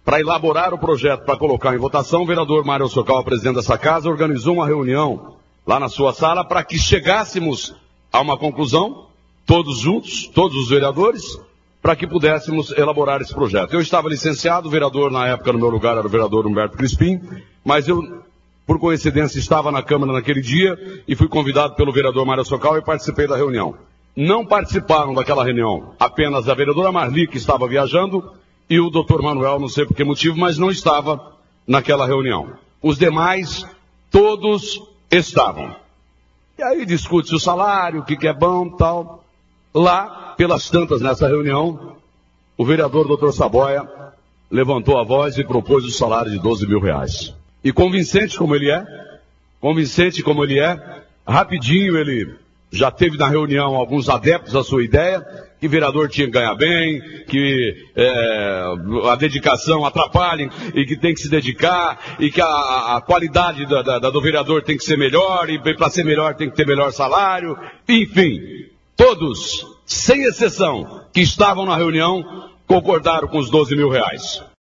para elaborar o projeto para colocar em votação, o vereador Mário Socal, presidente dessa casa, organizou uma reunião lá na sua sala para que chegássemos a uma conclusão, todos juntos, todos os vereadores, para que pudéssemos elaborar esse projeto. Eu estava licenciado, o vereador na época no meu lugar era o vereador Humberto Crispim, mas eu, por coincidência, estava na Câmara naquele dia e fui convidado pelo vereador Mário Socal e participei da reunião. Não participaram daquela reunião apenas a vereadora Marli, que estava viajando, e o doutor Manuel, não sei por que motivo, mas não estava naquela reunião. Os demais, todos estavam. E aí discute-se o salário, o que é bom e tal. Lá, pelas tantas nessa reunião, o vereador doutor Saboia levantou a voz e propôs o salário de 12 mil reais. E convincente como ele é, rapidinho ele já teve na reunião alguns adeptos à sua ideia, que o vereador tinha que ganhar bem, que a dedicação atrapalha e que tem que se dedicar, e que a qualidade do vereador tem que ser melhor, e para ser melhor tem que ter melhor salário, enfim, todos, sem exceção, que estavam na reunião, concordaram com os 12 mil reais.